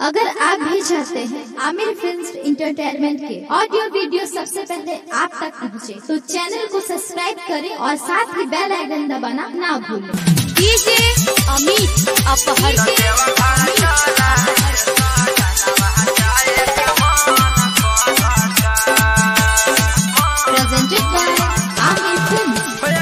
अगर आप भी चाहते हैं आमिर फिल्म्स एंटरटेनमेंट के ऑडियो वीडियो सबसे पहले आप तक पहुंचे, तो चैनल को सब्सक्राइब करें और साथ ही बेल आइकन दबाना ना भूलें। डीजे अमित अपहर presented by Aamir films.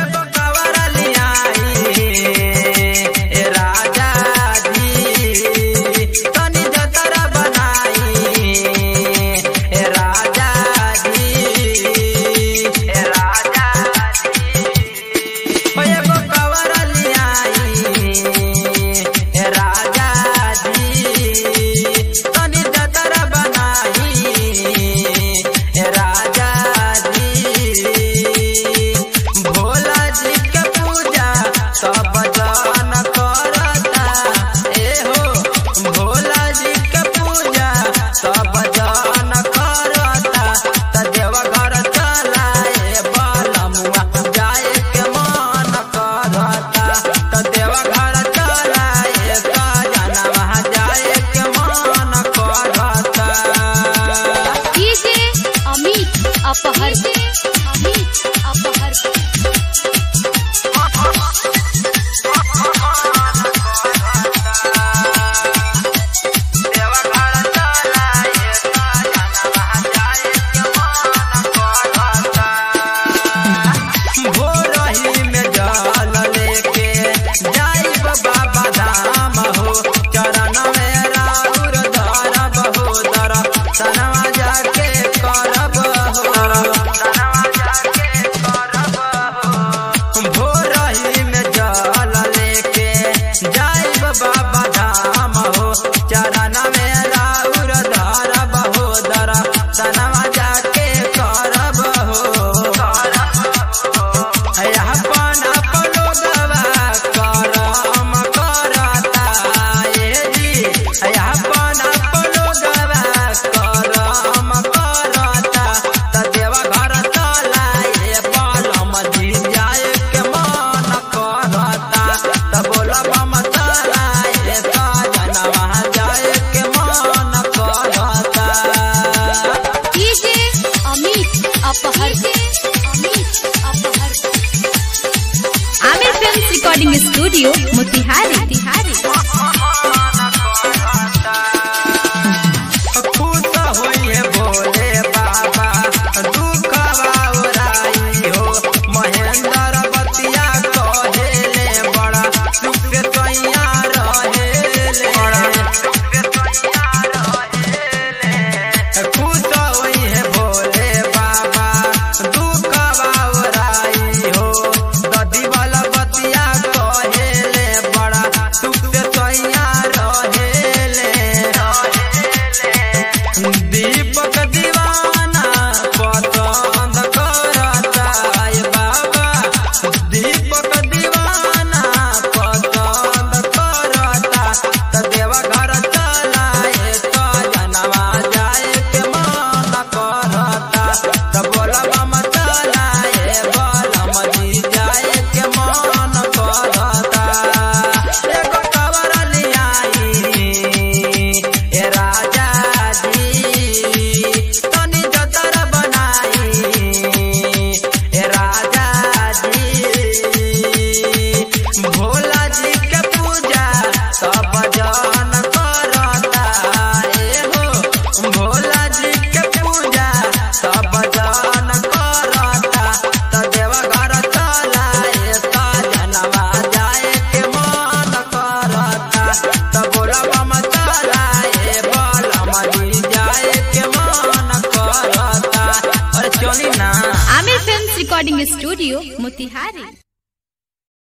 Aamir films recording studio Motihari. Aamir films recording studio Motihari.